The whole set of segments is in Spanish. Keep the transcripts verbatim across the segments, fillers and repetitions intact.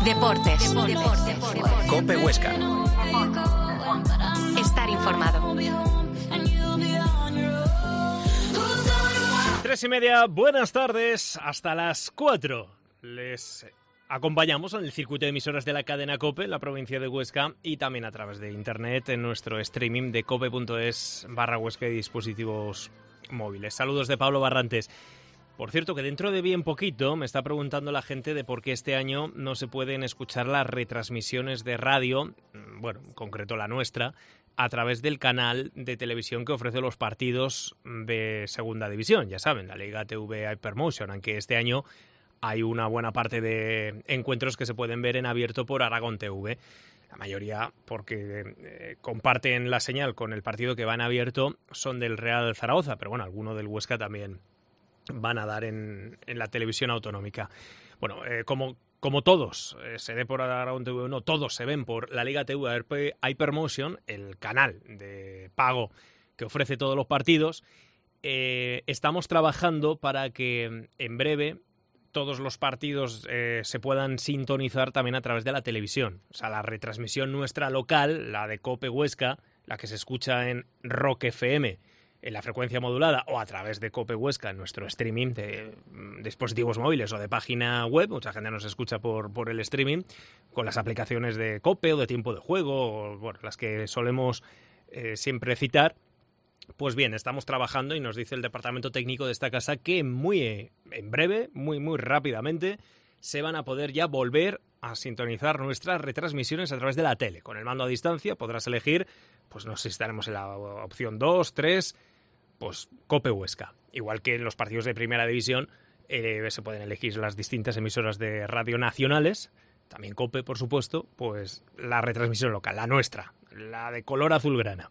Deportes. Deportes. COPE Huesca. Estar informado. Tres y media, buenas tardes, hasta las cuatro. Les acompañamos en el circuito de emisoras de la cadena COPE, en la provincia de Huesca, y también a través de internet en nuestro streaming de cope.es barra Huesca y dispositivos móviles. Saludos de Pablo Barrantes. Por cierto, que dentro de bien poquito me está preguntando la gente de por qué este año no se pueden escuchar las retransmisiones de radio, bueno, en concreto la nuestra, a través del canal de televisión que ofrece los partidos de Segunda División. Ya saben, la Liga T V Hypermotion, aunque este año hay una buena parte de encuentros que se pueden ver en abierto por Aragón T V. La mayoría, porque eh, comparten la señal con el partido que va en abierto, son del Real Zaragoza, pero bueno, alguno del Huesca también van a dar en, en la televisión autonómica. Bueno, eh, como, como todos eh, se ve por Aragón T V, no, todos se ven por la Liga T V Hypermotion, el canal de pago que ofrece todos los partidos. Eh, estamos trabajando para que en breve todos los partidos eh, se puedan sintonizar también a través de la televisión. O sea, la retransmisión nuestra local, la de COPE Huesca, la que se escucha en Rock F M, en la frecuencia modulada, o a través de COPE Huesca en nuestro streaming de mm, dispositivos móviles o de página web. Mucha gente nos escucha por, por el streaming con las aplicaciones de COPE o de tiempo de juego, o bueno, las que solemos eh, siempre citar. Pues bien, estamos trabajando y nos dice el departamento técnico de esta casa que muy eh, en breve, muy muy rápidamente, se van a poder ya volver a sintonizar nuestras retransmisiones a través de la tele. Con el mando a distancia podrás elegir, pues no sé si estaremos en la opción dos, tres... pues COPE Huesca. Igual que en los partidos de Primera División eh, se pueden elegir las distintas emisoras de radio nacionales, también COPE, por supuesto, pues la retransmisión local, la nuestra, la de color azulgrana.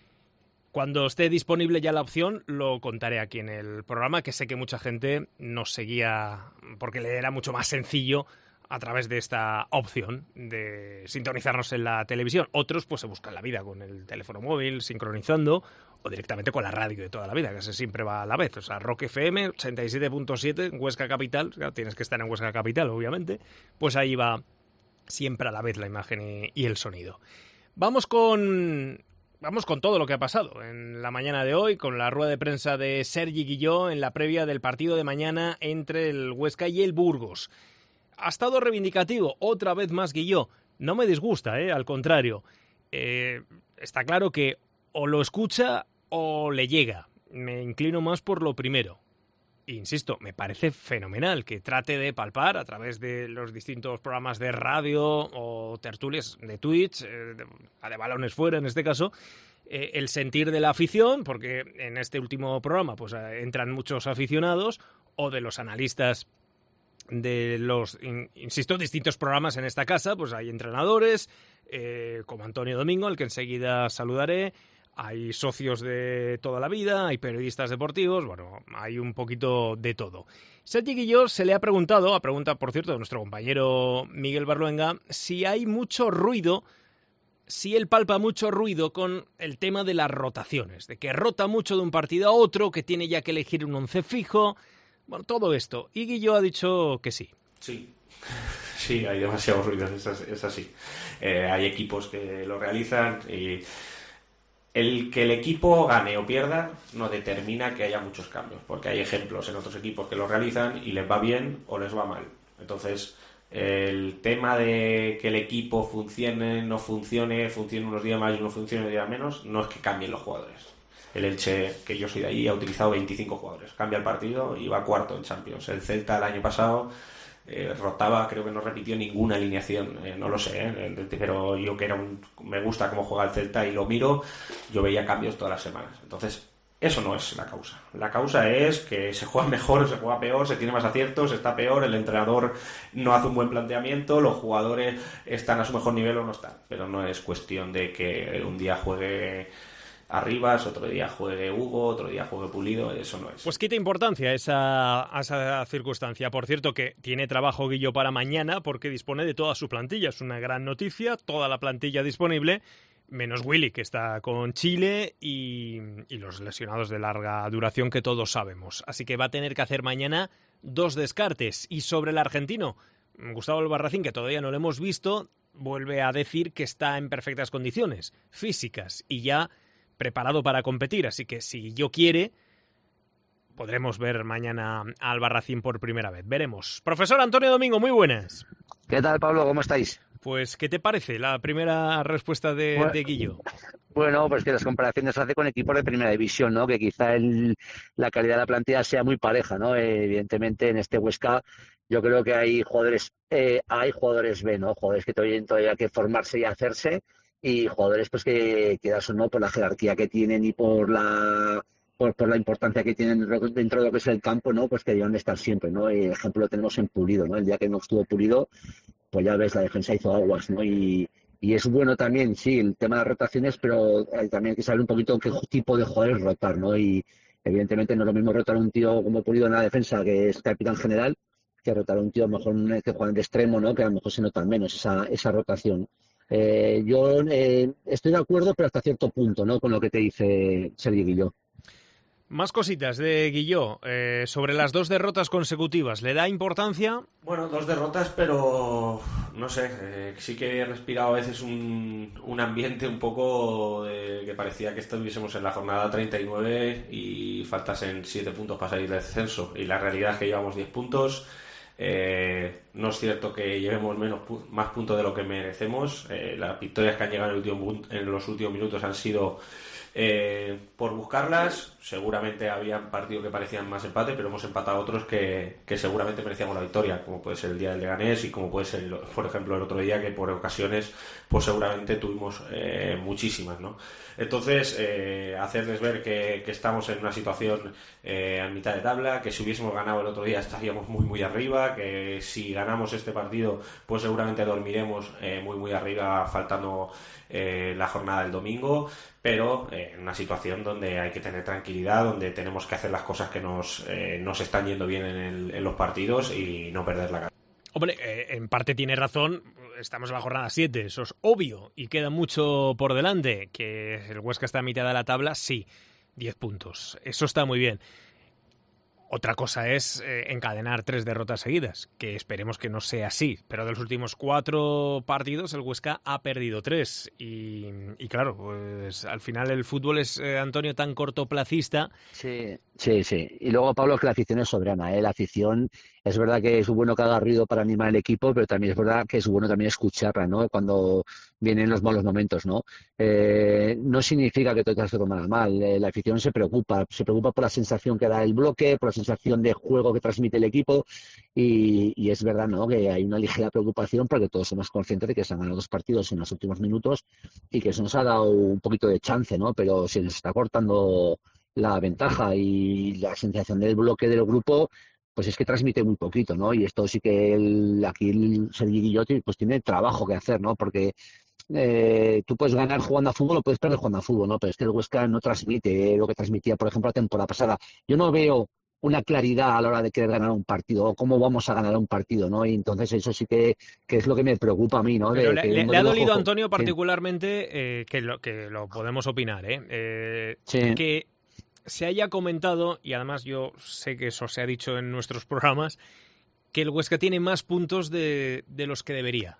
Cuando esté disponible ya la opción, lo contaré aquí en el programa, que sé que mucha gente nos seguía porque le era mucho más sencillo a través de esta opción de sintonizarnos en la televisión. Otros pues se buscan la vida con el teléfono móvil, sincronizando, o directamente con la radio de toda la vida, que ese siempre va a la vez. O sea, Rock F M, ochenta y siete punto siete, en Huesca Capital, claro, tienes que estar en Huesca Capital, obviamente, pues ahí va siempre a la vez la imagen y, y el sonido. Vamos con... Vamos con todo lo que ha pasado en la mañana de hoy, con la rueda de prensa de Sergi Guilló en la previa del partido de mañana entre el Huesca y el Burgos. Ha estado reivindicativo, otra vez más Guilló. No me disgusta, ¿eh? Al contrario. Eh, está claro que o lo escucha o le llega. Me inclino más por lo primero. Insisto, me parece fenomenal que trate de palpar a través de los distintos programas de radio o tertulias de Twitch, eh, de, de balones fuera en este caso, eh, el sentir de la afición, porque en este último programa pues eh, entran muchos aficionados, o de los analistas de los, in, insisto, distintos programas en esta casa, pues hay entrenadores, eh, como Antonio Domingo, al que enseguida saludaré. Hay socios de toda la vida, hay periodistas deportivos, bueno, hay un poquito de todo. Sergi Guilló se le ha preguntado, a pregunta, por cierto, de nuestro compañero Miguel Barluenga, si hay mucho ruido, si él palpa mucho ruido con el tema de las rotaciones, de que rota mucho de un partido a otro, que tiene ya que elegir un once fijo, bueno, todo esto. Y Guilló ha dicho que sí. Sí. Sí, hay demasiado ruido, es, es así. Eh, hay equipos que lo realizan y... El que el equipo gane o pierda no determina que haya muchos cambios, porque hay ejemplos en otros equipos que lo realizan y les va bien o les va mal. Entonces, el tema de que el equipo funcione, no funcione, funcione unos días más y no funcione unos días menos, no es que cambien los jugadores. El Elche, que yo soy de ahí, ha utilizado veinticinco jugadores. Cambia el partido y va cuarto en Champions. El Celta el año pasado... Eh, rotaba, creo que no repitió ninguna alineación, eh, no lo sé, eh, pero yo que era un, me gusta cómo juega el Celta y lo miro, yo veía cambios todas las semanas. Entonces, eso no es la causa. La causa es que se juega mejor, se juega peor, se tiene más aciertos, está peor, el entrenador no hace un buen planteamiento, los jugadores están a su mejor nivel o no están. Pero no es cuestión de que un día juegue Arribas, otro día juegue Hugo, otro día juegue Pulido, eso no es. Pues quita importancia esa, a esa circunstancia. Por cierto, que tiene trabajo Guilló para mañana porque dispone de toda su plantilla. Es una gran noticia, toda la plantilla disponible, menos Willy, que está con Chile, y, y los lesionados de larga duración que todos sabemos. Así que va a tener que hacer mañana dos descartes. Y sobre el argentino, Gustavo Albarracín, que todavía no lo hemos visto, vuelve a decir que está en perfectas condiciones físicas y ya preparado para competir. Así que si Guilló quiere, podremos ver mañana a Albarracín por primera vez. Veremos. Profesor Antonio Domingo, muy buenas. ¿Qué tal, Pablo? ¿Cómo estáis? Pues, ¿qué te parece la primera respuesta de, bueno, de Guilló? Bueno, pues que las comparaciones se hace con equipos de primera división, ¿no? Que quizá el, la calidad de la plantilla sea muy pareja, ¿no? Eh, evidentemente, en este Huesca yo creo que hay jugadores eh, hay jugadores B, ¿no? Jugadores que todavía, todavía hay que formarse y hacerse, y jugadores pues que quieras o no, por la jerarquía que tienen y por la por, por la importancia que tienen dentro de lo que es el campo, ¿no? Pues que deben de estar siempre, ¿no? El ejemplo lo tenemos en Pulido, ¿no? El día que no estuvo Pulido, pues ya ves, la defensa hizo aguas, ¿no? Y, y es bueno también, sí, el tema de las rotaciones, pero eh, también hay que saber un poquito qué tipo de jugadores rotar, ¿no? Y evidentemente no es lo mismo rotar a un tío como Pulido en la defensa, que es capitán general, que rotar a un tío a lo mejor que juega de extremo, ¿no? Que a lo mejor se nota menos esa, esa rotación. Eh, yo eh, estoy de acuerdo, pero hasta cierto punto, ¿no? Con lo que te dice Sergi Guilló. Más cositas de Guilló. Eh, sobre las dos derrotas consecutivas, ¿le da importancia? Bueno, dos derrotas, pero no sé, eh, sí que he respirado a veces un, un ambiente un poco de, que parecía que estuviésemos en la jornada treinta y nueve y faltasen siete puntos para salir del descenso. Y la realidad es que llevamos diez puntos. Eh, no es cierto que llevemos menos más puntos de lo que merecemos. Eh, las victorias que han llegado en, el último, en los últimos minutos han sido eh, por buscarlas. Seguramente había partidos que parecían más empate, pero hemos empatado otros que, que seguramente merecíamos la victoria, como puede ser el día del Leganés y como puede ser, por ejemplo, el otro día, que por ocasiones pues seguramente tuvimos eh, muchísimas, ¿no? Entonces, eh, hacerles ver que, que estamos en una situación eh, a mitad de tabla, que si hubiésemos ganado el otro día estaríamos muy muy arriba, que si ganamos este partido pues seguramente dormiremos eh, muy muy arriba, faltando eh, la jornada del domingo, pero eh, en una situación donde hay que tener tranquilidad, donde tenemos que hacer las cosas que nos, eh, nos están yendo bien en, el, en los partidos y no perder la cabeza. Hombre, eh, en parte tiene razón, estamos en la jornada siete, eso es obvio, y queda mucho por delante, que el Huesca está a mitad de la tabla, sí, diez puntos, eso está muy bien. Otra cosa es eh, encadenar tres derrotas seguidas, que esperemos que no sea así, pero de los últimos cuatro partidos el Huesca ha perdido tres, y, y claro, pues al final el fútbol es, eh, Antonio, tan cortoplacista. Sí, sí, sí. Y luego, Pablo, es que la afición es soberana, ¿eh? La afición, es verdad que es bueno que haga ruido para animar al equipo, pero también es verdad que es bueno también escucharla, ¿no? Cuando vienen los malos momentos, ¿no? Eh, no significa que todo el se tome mal. Eh, la afición se preocupa, se preocupa por la sensación que da el bloque, por la sensación de juego que transmite el equipo, y, y es verdad, ¿no? Que hay una ligera preocupación porque todos somos conscientes de que se han ganado dos partidos en los últimos minutos y que eso nos ha dado un poquito de chance, ¿no? Pero se nos está cortando la ventaja y la sensación del bloque del grupo, pues es que transmite muy poquito, ¿no? Y esto sí que el, aquí el Sergi Guilló pues tiene trabajo que hacer, ¿no? Porque eh, tú puedes ganar jugando a fútbol o puedes perder jugando a fútbol, ¿no? Pero es que el Huesca no transmite lo que transmitía, por ejemplo, la temporada pasada. Yo no veo una claridad a la hora de querer ganar un partido, o cómo vamos a ganar un partido, ¿no? Y entonces eso sí que, que es lo que me preocupa a mí, ¿no? Pero De, le, que le, le ha dolido a Antonio sí. particularmente, eh, que, lo, que lo podemos opinar, ¿eh? eh sí. Que se haya comentado, y además yo sé que eso se ha dicho en nuestros programas, que el Huesca tiene más puntos de, de los que debería.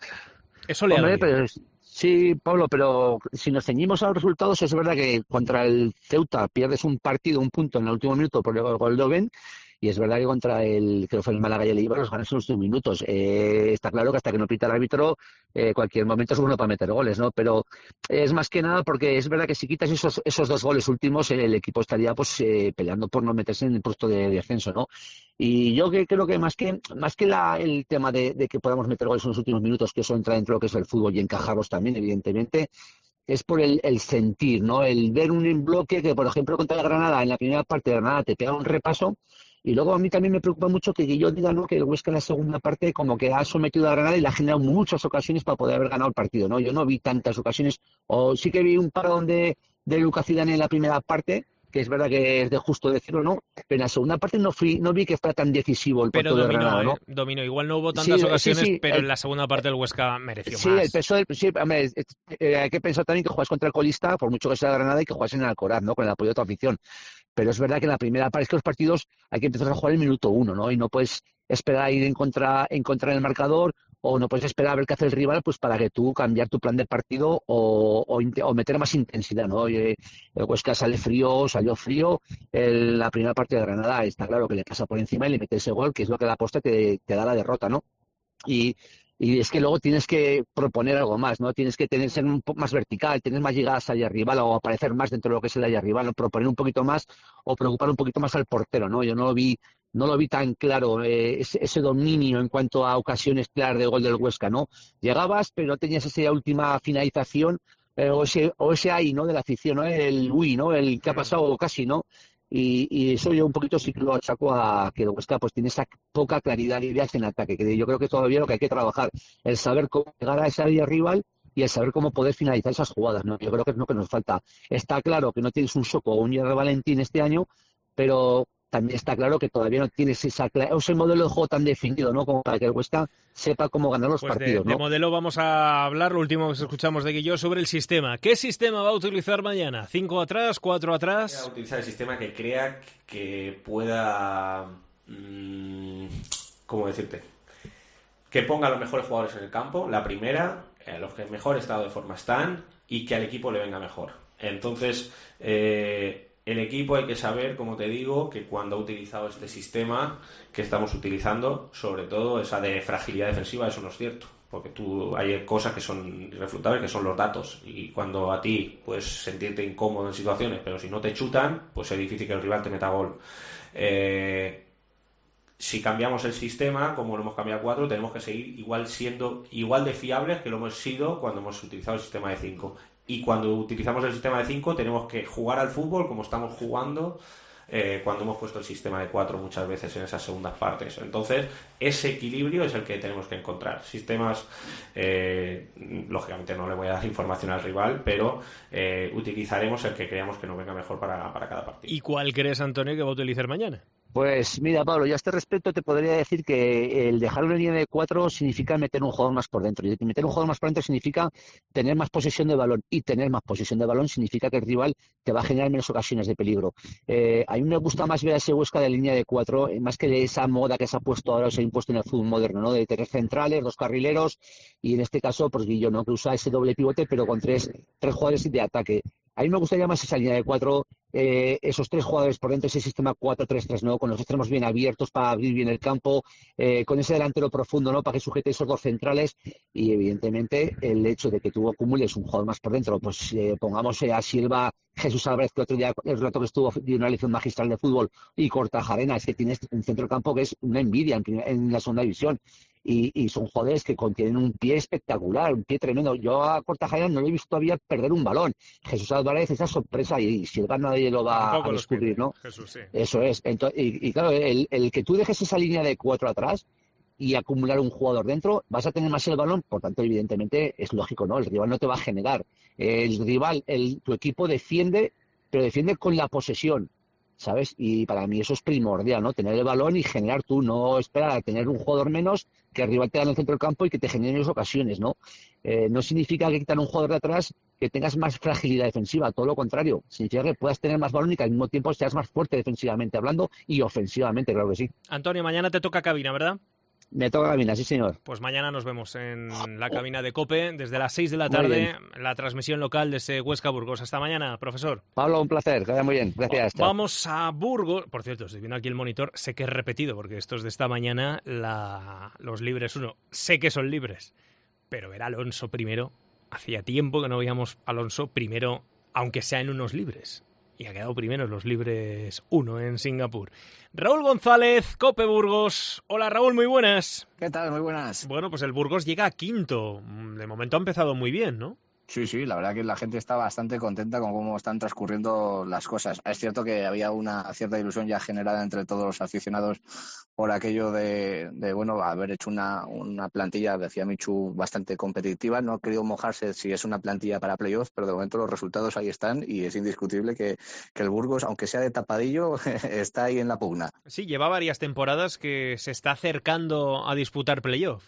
Eso le Hombre, ha dolido. pero, sí, Pablo, pero si nos ceñimos a los resultados, es verdad que contra el Ceuta pierdes un partido, un punto en el último minuto por el gol de Oben, y es verdad que contra el, creo que fue el Málaga y el Eibar, los ganas en los últimos minutos. Eh, está claro que hasta que no pita el árbitro, eh, cualquier momento es bueno para meter goles, ¿no? Pero es más que nada porque es verdad que si quitas esos esos dos goles últimos, el equipo estaría pues eh, peleando por no meterse en el puesto de, de ascenso, ¿no? Y yo que creo que más que más que la, el tema de, de que podamos meter goles en los últimos minutos, que eso entra dentro de lo que es el fútbol y encajarlos también, evidentemente, es por el, el sentir, ¿no? El ver un bloque que, por ejemplo, contra el Granada, en la primera parte de Granada te pega un repaso. Y luego a mí también me preocupa mucho que yo diga, ¿no?, que el Huesca en la segunda parte como que ha sometido a Granada y le ha generado muchas ocasiones para poder haber ganado el partido, ¿no? Yo no vi tantas ocasiones, o sí que vi un par donde de Lucas Zidane en la primera parte, que es verdad que es de justo decirlo, ¿no? Pero en la segunda parte no fui, no vi que fuera tan decisivo el partido de Granada, ¿no? Eh, dominó, igual no hubo tantas sí, ocasiones, sí, sí, pero el, en la segunda parte el Huesca mereció sí, más. Sí, el peso del, sí, hombre, eh, hay que pensar también que juegas contra el colista, por mucho que sea Granada, y que juegas en el Alcoraz, ¿no?, con el apoyo de tu afición. Pero es verdad que en la primera parte es que los partidos hay que empezar a jugar el minuto uno, ¿no? Y no puedes esperar a ir en contra, en contra del marcador, o no puedes esperar a ver qué hace el rival, pues para que tú cambiar tu plan de partido o, o, o meter más intensidad, ¿no? Oye, el Huesca sale frío, salió frío en la primera parte de Granada, está claro que le pasa por encima y le mete ese gol, que es lo que la aposta te, te da la derrota, ¿no? Y, y es que luego tienes que proponer algo más, ¿no? Tienes que tener, ser un poco más vertical, tener más llegadas al rival o aparecer más dentro de lo que es el área rival, ¿no? Proponer un poquito más o preocupar un poquito más al portero, ¿no? Yo no lo vi no lo vi tan claro, eh, ese, ese dominio en cuanto a ocasiones claras de gol del Huesca, ¿no? Llegabas, pero no tenías esa última finalización, eh, o ese o ese ahí, ¿no? De la afición, ¿no? El uy, ¿no? El que ha pasado casi, ¿no? Y, y eso yo un poquito sí que lo achaco a que el Huesca pues tiene esa poca claridad de ideas en ataque, que yo creo que todavía lo que hay que trabajar, el saber cómo llegar a esa área rival y el saber cómo poder finalizar esas jugadas, ¿no? Yo creo que es lo que nos falta. Está claro que no tienes un Soco o un Gerard Valentín este año, pero también está claro que todavía no tienes esa, ese modelo de juego tan definido, ¿no? Como para que el Huesca sepa cómo ganar los pues partidos, de, ¿no? De modelo vamos a hablar, lo último que escuchamos de Guilló, sobre el sistema. ¿Qué sistema va a utilizar mañana? ¿Cinco atrás, cuatro atrás? Voy a utilizar el sistema que crea que pueda... Mmm, ¿Cómo decirte? Que ponga a los mejores jugadores en el campo, la primera, a los que en mejor estado de forma están, y que al equipo le venga mejor. Entonces... Eh, El equipo hay que saber, como te digo, que cuando ha utilizado este sistema que estamos utilizando, sobre todo esa de fragilidad defensiva, eso no es cierto, porque tú hay cosas que son irrefutables, que son los datos, y cuando a ti puedes sentirte incómodo en situaciones, pero si no te chutan, pues es difícil que el rival te meta gol. Eh, si cambiamos el sistema, como lo hemos cambiado a cuatro, tenemos que seguir igual siendo igual de fiables que lo hemos sido cuando hemos utilizado el sistema de cinco. Y cuando utilizamos el sistema de cinco tenemos que jugar al fútbol como estamos jugando eh, cuando hemos puesto el sistema de cuatro muchas veces en esas segundas partes. Entonces, ese equilibrio es el que tenemos que encontrar. Sistemas, eh, lógicamente no le voy a dar información al rival, pero eh, utilizaremos el que creamos que nos venga mejor para, para cada partido. ¿Y cuál crees, Antonio, que va a utilizar mañana? Pues mira, Pablo, yo a este respecto te podría decir que el dejar una línea de cuatro significa meter un jugador más por dentro. Y meter un jugador más por dentro significa tener más posesión de balón. Y tener más posesión de balón significa que el rival te va a generar menos ocasiones de peligro. Eh, a mí me gusta más ver a ese Huesca de línea de cuatro, eh, más que de esa moda que se ha puesto ahora, o se ha impuesto en el fútbol moderno, ¿no? De tener centrales, dos carrileros, y en este caso, pues Guillo, ¿no? Que usa ese doble pivote, pero con tres, tres jugadores de ataque. A mí me gustaría más esa línea de cuatro, eh, esos tres jugadores por dentro, ese sistema cuatro tres tres, ¿no? Con los extremos bien abiertos para abrir bien el campo, eh, con ese delantero profundo, ¿no? Para que sujete esos dos centrales y, evidentemente, el hecho de que tú acumules un jugador más por dentro, pues eh, pongamos eh, a Silva, Jesús Álvarez, que otro día, el rato que estuvo de una lección magistral de fútbol, y Kortajarena, es que tienes un centro del campo que es una envidia en, en la segunda división. Y, y son jugadores que contienen un pie espectacular, un pie tremendo. Yo a Kortajarena no lo he visto todavía perder un balón. Jesús Álvarez, esa sorpresa, y si el gana nadie lo va a descubrir, ¿no? Jesús, sí. Eso es. Entonces, y, y claro, el, el que tú dejes esa línea de cuatro atrás y acumular un jugador dentro, vas a tener más el balón, por tanto, evidentemente, es lógico, ¿no? El rival no te va a generar. El rival, el, tu equipo defiende, pero defiende con la posesión, ¿sabes? Y para mí eso es primordial, ¿no? Tener el balón y generar tú, no esperar a tener un jugador menos, que el rival te da en el centro del campo y que te genere esas ocasiones, ¿no? Eh, no significa que quitar un jugador de atrás que tengas más fragilidad defensiva, todo lo contrario. Significa que puedas tener más balón y que al mismo tiempo seas más fuerte defensivamente hablando y ofensivamente, claro que sí. Antonio, mañana te toca cabina, ¿verdad? Me toca cabina, sí señor. Pues mañana nos vemos en la cabina de COPE desde las seis de la tarde, la transmisión local de ese Huesca Burgos. Hasta mañana, profesor. Pablo, un placer, que vaya muy bien, gracias. Chao. Vamos a Burgos. Por cierto, estoy viendo aquí el monitor, sé que es repetido porque esto es de esta mañana, la... los libres uno. Sé que son libres, pero ver a Alonso primero, hacía tiempo que no veíamos a Alonso primero, aunque sea en unos libres. Y ha quedado primero en los libres uno en Singapur. Raúl González, COPE Burgos. Hola Raúl, muy buenas. ¿Qué tal? Muy buenas. Bueno, pues el Burgos llega a quinto. De momento ha empezado muy bien, ¿no? Sí, sí, la verdad que la gente está bastante contenta con cómo están transcurriendo las cosas. Es cierto que había una cierta ilusión ya generada entre todos los aficionados por aquello de, de bueno, haber hecho una, una plantilla, decía Michu, bastante competitiva. No ha querido mojarse si es una plantilla para playoffs, pero de momento los resultados ahí están y es indiscutible que, que el Burgos, aunque sea de tapadillo, está ahí en la pugna. Sí, lleva varias temporadas que se está acercando a disputar playoff.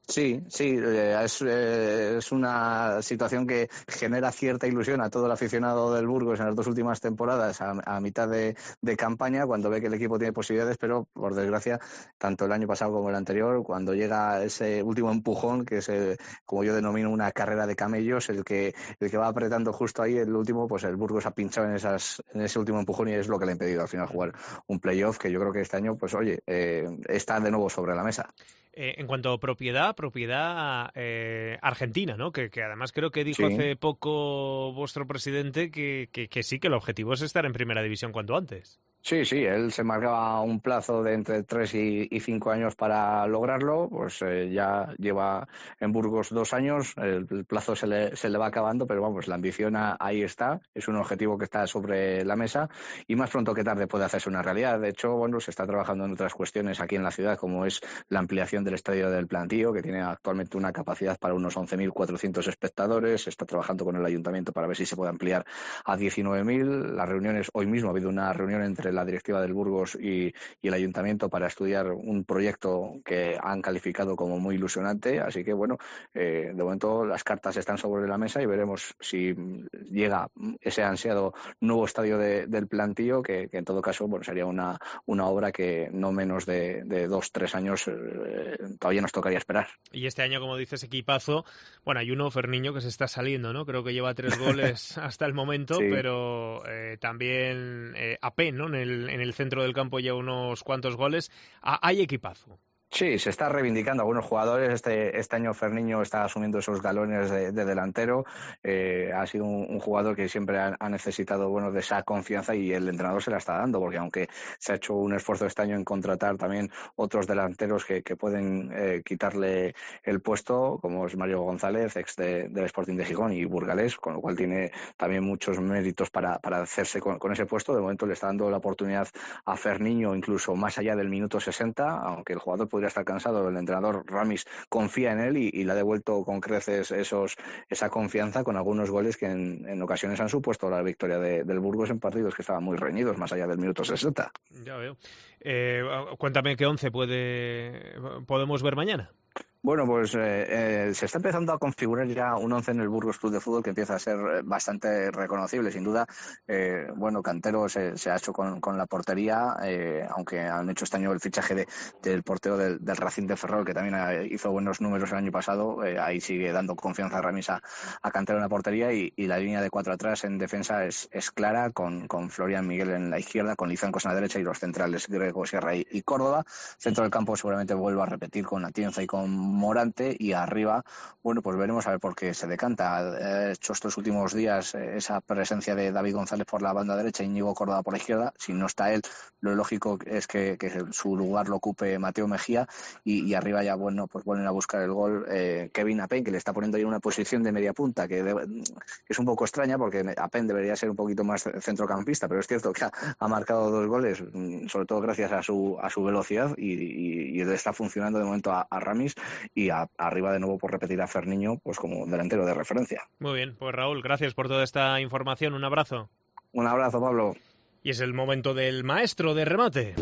Sí, sí, eh, es, eh, es una situación que genera cierta ilusión a todo el aficionado del Burgos en las dos últimas temporadas, a, a mitad de, de campaña, cuando ve que el equipo tiene posibilidades, pero por desgracia, tanto el año pasado como el anterior, cuando llega ese último empujón, que es, el, como yo denomino, una carrera de camellos, el que, el que va apretando justo ahí, el último, pues el Burgos ha pinchado en, esas, en ese último empujón y es lo que le ha impedido al final jugar un playoff, que yo creo que este año, pues oye, eh, está de nuevo sobre la mesa. Eh, en cuanto a propiedad, propiedad eh, argentina, ¿no? Que, que además creo que dijo Sí. hace poco vuestro presidente que, que, que sí, que el objetivo es estar en primera división cuanto antes. Sí, sí, él se marcaba un plazo de entre tres y, y cinco años para lograrlo, pues eh, ya lleva en Burgos dos años, el, el plazo se le, se le va acabando, pero vamos, la ambición a, ahí está, es un objetivo que está sobre la mesa y más pronto que tarde puede hacerse una realidad. De hecho, bueno, se está trabajando en otras cuestiones aquí en la ciudad, como es la ampliación del Estadio del Plantío, que tiene actualmente una capacidad para unos once mil cuatrocientos espectadores, se está trabajando con el Ayuntamiento para ver si se puede ampliar a diecinueve mil. Las reuniones, hoy mismo ha habido una reunión entre la directiva del Burgos y, y el Ayuntamiento para estudiar un proyecto que han calificado como muy ilusionante, así que bueno, eh, de momento las cartas están sobre la mesa y veremos si llega ese ansiado nuevo estadio de, del Plantío, que, que en todo caso bueno, sería una, una obra que no menos de, de dos, tres años eh, todavía nos tocaría esperar. Y este año, como dices, equipazo. Bueno, hay uno, Ferniño, que se está saliendo, ¿no? Creo que lleva tres goles hasta el momento, Sí. pero eh, también eh, A P, ¿no? En el, en el centro del campo lleva unos cuantos goles. Ah, hay equipazo. Sí, se está reivindicando algunos jugadores. Este, este año Ferniño está asumiendo esos galones de, de delantero. Eh, ha sido un, un jugador que siempre ha, ha necesitado bueno, de esa confianza y el entrenador se la está dando, porque aunque se ha hecho un esfuerzo este año en contratar también otros delanteros que, que pueden eh, quitarle el puesto, como es Mario González, ex de, del Sporting de Gijón y burgalés, con lo cual tiene también muchos méritos para, para hacerse con, con ese puesto. De momento le está dando la oportunidad a Ferniño, incluso más allá del minuto sesenta, aunque el jugador podría estar cansado, el entrenador Ramis confía en él y, y le ha devuelto con creces esos, esa confianza con algunos goles que en, en ocasiones han supuesto la victoria de, del Burgos en partidos que estaban muy reñidos, más allá del minuto sesenta. Ya veo. Eh, cuéntame qué once puede podemos ver mañana. Bueno, pues eh, eh, se está empezando a configurar ya un once en el Burgos Club de Fútbol que empieza a ser bastante reconocible, sin duda. Eh, bueno, Cantero se, se ha hecho con, con la portería, eh, aunque han hecho este año el fichaje de, del portero del, del Racing de Ferrol, que también hizo buenos números el año pasado. Eh, ahí sigue dando confianza a Ramis a, a Cantero en la portería y, y la línea de cuatro atrás en defensa es, es clara, con, con Florian Miguel en la izquierda, con Lizancos en la derecha y los centrales Grego, Sierra y, y Córdoba. Centro del campo seguramente vuelva a repetir con Atienza y con Morante, y arriba, bueno, pues veremos a ver por qué se decanta. He hecho estos últimos días eh, esa presencia de David González por la banda derecha y Íñigo Córdoba por la izquierda. Si no está él, lo lógico es que, que su lugar lo ocupe Mateo Mejía y, y arriba ya, bueno, pues vuelven a buscar el gol eh, Kevin Apen, que le está poniendo ahí una posición de media punta que, de, que es un poco extraña porque Apen debería ser un poquito más centrocampista, pero es cierto que ha, ha marcado dos goles, sobre todo gracias a su, a su velocidad y, y, y le está funcionando de momento a, a Ramis y a, arriba de nuevo por repetir a Ferniño pues como delantero de referencia. Muy bien, pues Raúl, gracias por toda esta información, un abrazo. Un abrazo, Pablo. Y es el momento del maestro de remate.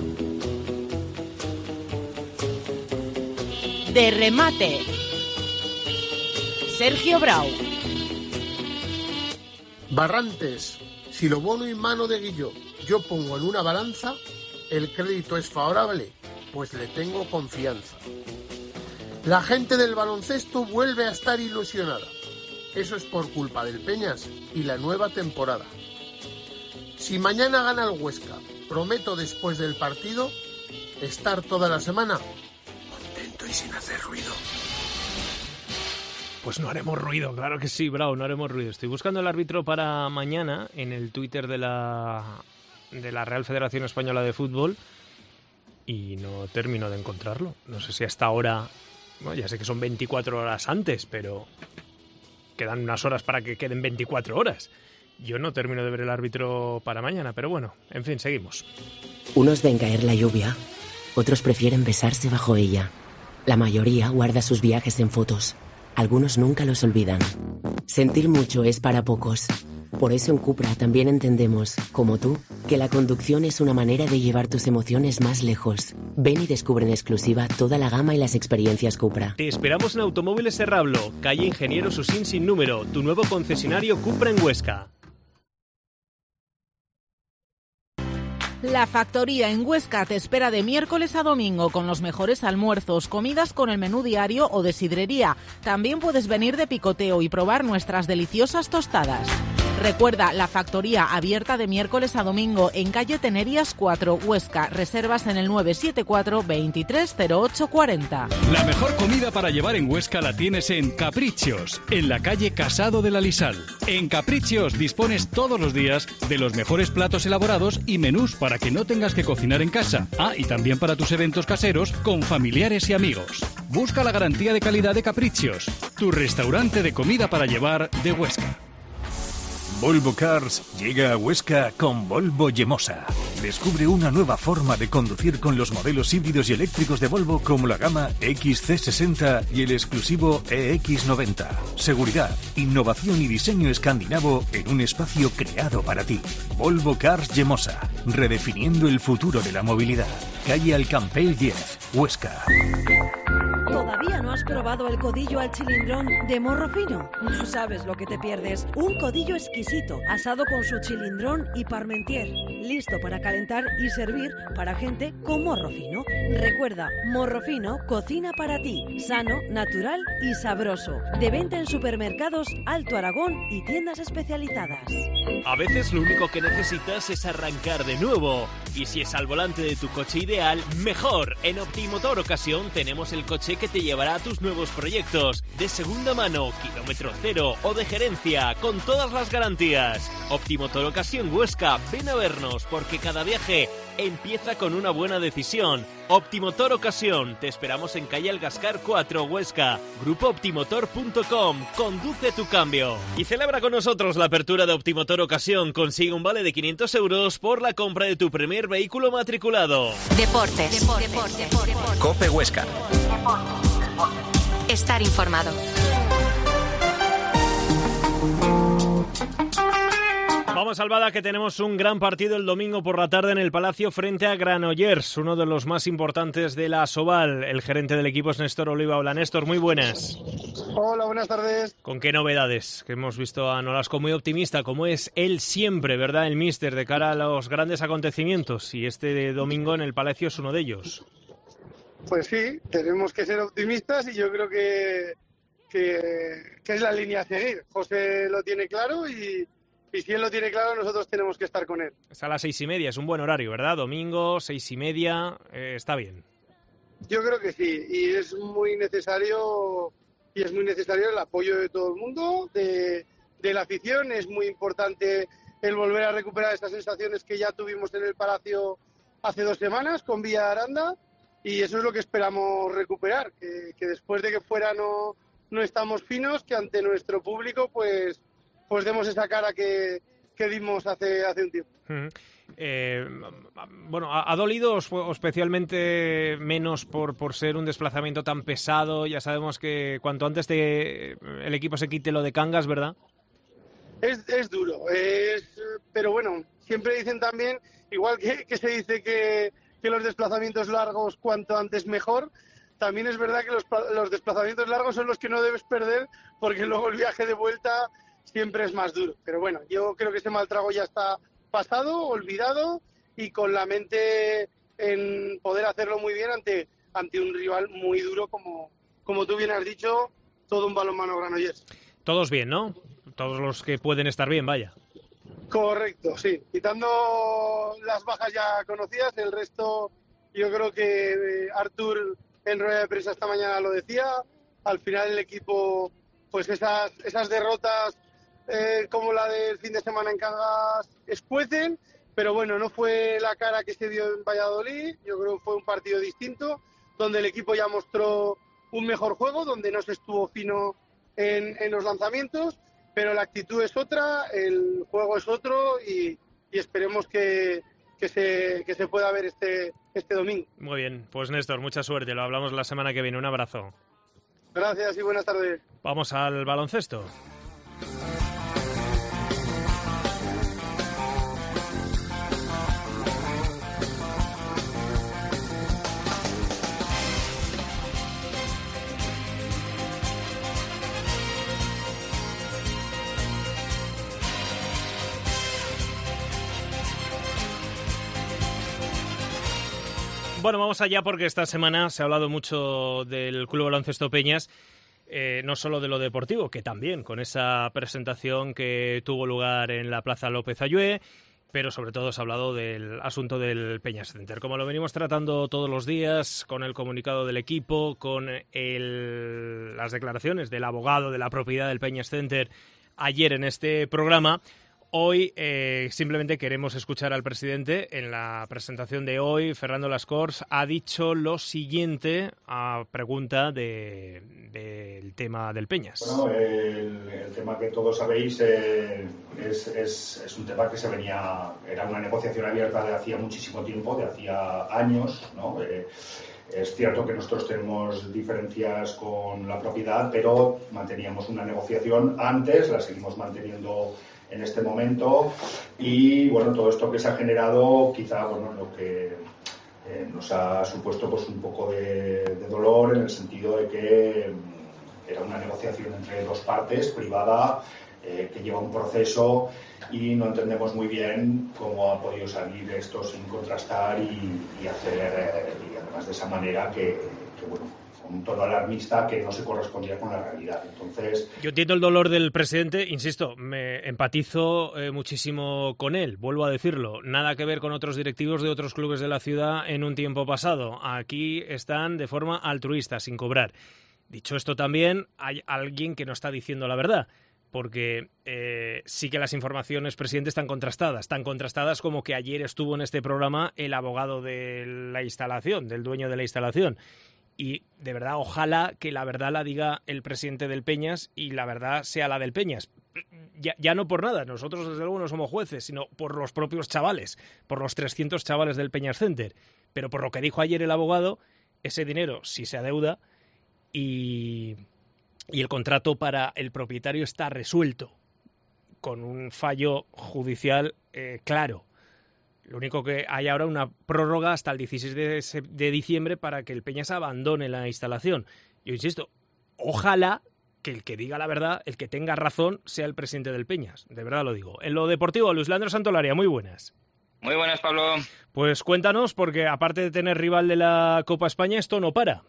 De remate. Sergio Brau. Barrantes, si lo bueno y mano de Guilló yo pongo en una balanza, el crédito es favorable, pues le tengo confianza. La gente del baloncesto vuelve a estar ilusionada. Eso es por culpa del Peñas y la nueva temporada. Si mañana gana el Huesca, prometo después del partido estar toda la semana contento y sin hacer ruido. Pues no haremos ruido, claro que sí, Bravo, no haremos ruido. Estoy buscando el árbitro para mañana en el Twitter de la, de la Real Federación Española de Fútbol y no termino de encontrarlo. No sé si hasta ahora, bueno, ya sé que son veinticuatro horas antes, pero quedan unas horas para que queden veinticuatro horas. Yo no termino de ver el árbitro para mañana, pero bueno, en fin, seguimos. Unos ven caer la lluvia, otros prefieren besarse bajo ella. La mayoría guarda sus viajes en fotos. Algunos nunca los olvidan. Sentir mucho es para pocos. Por eso en Cupra también entendemos, como tú, que la conducción es una manera de llevar tus emociones más lejos. Ven y descubre en exclusiva toda la gama y las experiencias Cupra. Te esperamos en Automóviles Serrablo, calle Ingeniero Susín sin número, tu nuevo concesionario Cupra en Huesca. La Factoría en Huesca te espera de miércoles a domingo con los mejores almuerzos, comidas con el menú diario o de sidrería. También puedes venir de picoteo y probar nuestras deliciosas tostadas. Recuerda, La Factoría abierta de miércoles a domingo en calle Tenerías cuatro, Huesca. Reservas en el nueve siete cuatro, veintitrés cero ocho cuarenta. La mejor comida para llevar en Huesca la tienes en Caprichos, en la calle Casado de la Lisal. En Caprichos dispones todos los días de los mejores platos elaborados y menús para que no tengas que cocinar en casa. Ah, y también para tus eventos caseros con familiares y amigos. Busca la garantía de calidad de Caprichos, tu restaurante de comida para llevar de Huesca. Volvo Cars llega a Huesca con Volvo Yemosa. Descubre una nueva forma de conducir con los modelos híbridos y eléctricos de Volvo como la gama X C sesenta y el exclusivo E X noventa. Seguridad, innovación y diseño escandinavo en un espacio creado para ti. Volvo Cars Yemosa, redefiniendo el futuro de la movilidad. Calle Alcampell diez, Huesca. ¿Todavía no has probado el codillo al chilindrón de Morro Fino? No sabes lo que te pierdes. Un codillo exquisito, asado con su chilindrón y parmentier. Listo para calentar y servir para gente con morro fino. Recuerda, Morro Fino cocina para ti. Sano, natural y sabroso. De venta en supermercados Alto Aragón y tiendas especializadas. A veces lo único que necesitas es arrancar de nuevo. Y si es al volante de tu coche ideal, mejor. En Optimotor Ocasión tenemos el coche que te llevará a tus nuevos proyectos. De segunda mano, kilómetro cero o de gerencia, con todas las garantías. Optimotor Ocasión Huesca, ven a vernos porque cada viaje empieza con una buena decisión. Optimotor Ocasión, te esperamos en calle Algascar cuatro, Huesca. Grupo optimotor punto com, conduce tu cambio. Y celebra con nosotros la apertura de Optimotor Ocasión. Consigue un vale de quinientos euros por la compra de tu primer vehículo matriculado. Deportes. Deportes. Deportes. Deportes. Cope Huesca. Estar informado. Vamos al Bada, que tenemos un gran partido el domingo por la tarde en el Palacio frente a Granollers, uno de los más importantes de la Asobal. El gerente del equipo es Néstor Oliva. Hola Néstor, muy buenas. Hola, buenas tardes. ¿Con qué novedades? Que hemos visto a Nolasco muy optimista, como es él siempre, ¿verdad? El míster, de cara a los grandes acontecimientos, y este domingo en el Palacio es uno de ellos. Pues sí, tenemos que ser optimistas y yo creo que, que, que es la línea a seguir. José lo tiene claro y... Y si él lo tiene claro, nosotros tenemos que estar con él. Es a las seis y media, es un buen horario, ¿verdad? Domingo, seis y media, eh, está bien. Yo creo que sí, y es muy necesario y es muy necesario el apoyo de todo el mundo, de, de la afición. Es muy importante el volver a recuperar esas sensaciones que ya tuvimos en el Palacio hace dos semanas con Villa Aranda, y eso es lo que esperamos recuperar, que, que después de que fuera no, no estamos finos, que ante nuestro público pues... pues demos esa cara que, que dimos hace, hace un tiempo. Uh-huh. Eh, bueno, ¿ha, ha dolido especialmente menos por, por ser un desplazamiento tan pesado? Ya sabemos que cuanto antes te, el equipo se quite lo de Cangas, ¿verdad? Es, es duro, es, pero bueno, siempre dicen también, igual que, que se dice que, que los desplazamientos largos cuanto antes mejor, también es verdad que los, los desplazamientos largos son los que no debes perder, porque luego el viaje de vuelta siempre es más duro. Pero bueno, yo creo que ese mal trago ya está pasado, olvidado, y con la mente en poder hacerlo muy bien ante ante un rival muy duro, como, como tú bien has dicho, todo un balonmano Granollers. Todos bien, ¿no? Todos los que pueden estar bien, vaya. Correcto, sí. Quitando las bajas ya conocidas, el resto, yo creo que eh, Artur en rueda de prensa esta mañana lo decía, al final el equipo, pues esas, esas derrotas Eh, como la del fin de semana en Cangas escuecen, pero bueno, no fue la cara que se dio en Valladolid. Yo creo que fue un partido distinto, donde el equipo ya mostró un mejor juego, donde no se estuvo fino en, en los lanzamientos, pero la actitud es otra, el juego es otro, y, y esperemos que, que, se, que se pueda ver este, este domingo. Muy bien, pues Néstor, mucha suerte, lo hablamos la semana que viene, un abrazo. Gracias y buenas tardes. Vamos al baloncesto. Bueno, vamos allá porque esta semana se ha hablado mucho del Club Baloncesto Peñas, eh, no solo de lo deportivo, que también con esa presentación que tuvo lugar en la Plaza López Ayué, pero sobre todo se ha hablado del asunto del Peñas Center. Como lo venimos tratando todos los días, con el comunicado del equipo, con el, las declaraciones del abogado de la propiedad del Peñas Center ayer en este programa, hoy eh, simplemente queremos escuchar al presidente. En la presentación de hoy, Fernando Lascors ha dicho lo siguiente a pregunta de, del tema del Peñas. Bueno, el, el tema que todos sabéis eh, es, es, es un tema que se venía, era una negociación abierta de hacía muchísimo tiempo, de hacía años, ¿no? Eh, es cierto que nosotros tenemos diferencias con la propiedad, pero manteníamos una negociación antes, la seguimos manteniendo en este momento, y bueno, todo esto que se ha generado quizá, bueno, lo que eh, nos ha supuesto pues un poco de, de dolor, en el sentido de que eh, era una negociación entre dos partes, privada, eh, que lleva un proceso, y no entendemos muy bien cómo ha podido salir esto sin contrastar y, y hacer, eh, y además de esa manera que, que bueno, un tono alarmista que no se correspondía con la realidad. Entonces, yo entiendo el dolor del presidente, insisto, me empatizo eh, muchísimo con él, vuelvo a decirlo, nada que ver con otros directivos de otros clubes de la ciudad en un tiempo pasado. Aquí están de forma altruista, sin cobrar. Dicho esto, también hay alguien que no está diciendo la verdad, porque eh, sí que las informaciones, presidente, están contrastadas, tan contrastadas como que ayer estuvo en este programa el abogado de la instalación, del dueño de la instalación. Y de verdad, ojalá que la verdad la diga el presidente del Peñas y la verdad sea la del Peñas. Ya, ya no por nada, nosotros desde luego no somos jueces, sino por los propios chavales, por los trescientos chavales del Peñas Center. Pero por lo que dijo ayer el abogado, ese dinero sí se adeuda y, y el contrato para el propietario está resuelto con un fallo judicial eh, claro. Lo único que hay ahora una prórroga hasta el dieciséis de diciembre para que el Peñas abandone la instalación. Yo insisto, ojalá que el que diga la verdad, el que tenga razón, sea el presidente del Peñas. De verdad lo digo. En lo deportivo, Luis Leandro Santolaria, muy buenas. Muy buenas, Pablo. Pues cuéntanos, porque aparte de tener rival de la Copa España, esto no para.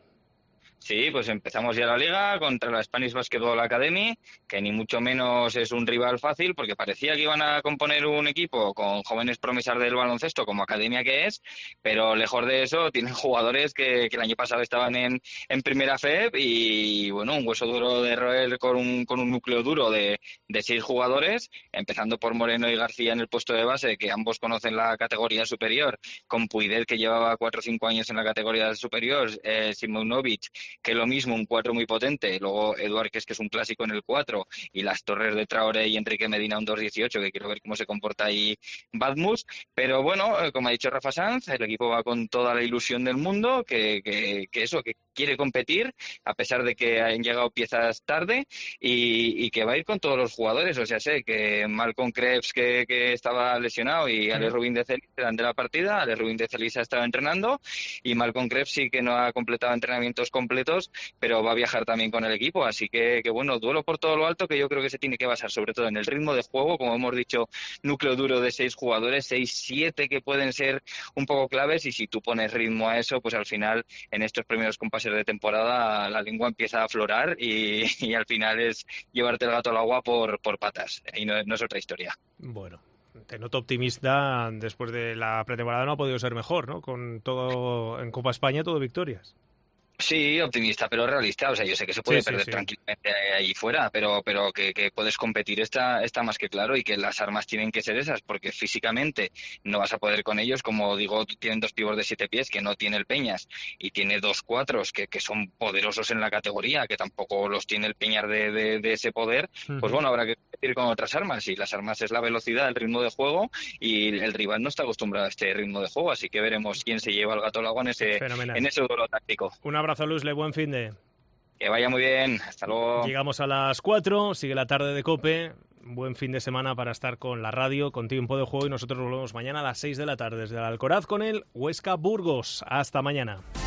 Sí, pues empezamos ya la liga contra la Spanish Basketball Academy, que ni mucho menos es un rival fácil, porque parecía que iban a componer un equipo con jóvenes promesas del baloncesto, como academia que es, pero lejos de eso tienen jugadores que, que el año pasado estaban en, en primera F E P y, bueno, un hueso duro de roer con un, con un núcleo duro de, de seis jugadores, empezando por Moreno y García en el puesto de base, que ambos conocen la categoría superior, con Puidet, que llevaba cuatro o cinco años en la categoría superior, eh, Simonovic, que lo mismo, un cuatro muy potente, luego Eduard, que es que es un clásico en el cuatro, y las torres de Traoré y Enrique Medina un dos dieciocho, que quiero ver cómo se comporta ahí Badmus, pero bueno, como ha dicho Rafa Sanz, el equipo va con toda la ilusión del mundo, que, que, que eso, que quiere competir, a pesar de que han llegado piezas tarde, y, y que va a ir con todos los jugadores. O sea, sé que Malcolm Krebs, que, que estaba lesionado, y Alex Rubin de Celis eran de la partida. Alex Rubin de Celis ha estado entrenando, y Malcolm Krebs sí que no ha completado entrenamientos completos, pero va a viajar también con el equipo. Así que, que bueno, duelo por todo lo alto, que yo creo que se tiene que basar sobre todo en el ritmo de juego, como hemos dicho, núcleo duro de seis jugadores, seis, siete que pueden ser un poco claves, y si tú pones ritmo a eso, pues al final, en estos primeros compases de temporada, la lengua empieza a aflorar y, y al final es llevarte el gato al agua por, por patas, y no, no es otra historia. Bueno, te noto optimista. Después de la pretemporada no ha podido ser mejor, ¿no? Con todo en Copa España, todo victorias. Sí, optimista, pero realista. O sea, yo sé que se puede sí, sí, perder sí. tranquilamente ahí fuera, pero pero que, que puedes competir está, está más que claro, y que las armas tienen que ser esas, porque físicamente no vas a poder con ellos. Como digo, tienen dos pibos de siete pies que no tiene el Peñas, y tiene dos cuatros que, que son poderosos en la categoría, que tampoco los tiene el Peñas de, de, de ese poder. Uh-huh. Pues bueno, habrá que competir con otras armas, y las armas es la velocidad, el ritmo de juego, y el rival no está acostumbrado a este ritmo de juego, así que veremos quién se lleva el gato al agua en ese, en ese duelo táctico. Un abrazo. Abrazo, Luis, le buen fin de... Que vaya muy bien, hasta luego. Llegamos a las cuatro, sigue la tarde de COPE, buen fin de semana para estar con la radio, con Tiempo de Juego, y nosotros volvemos mañana a las seis de la tarde desde el Alcoraz con el Huesca Burgos. Hasta mañana.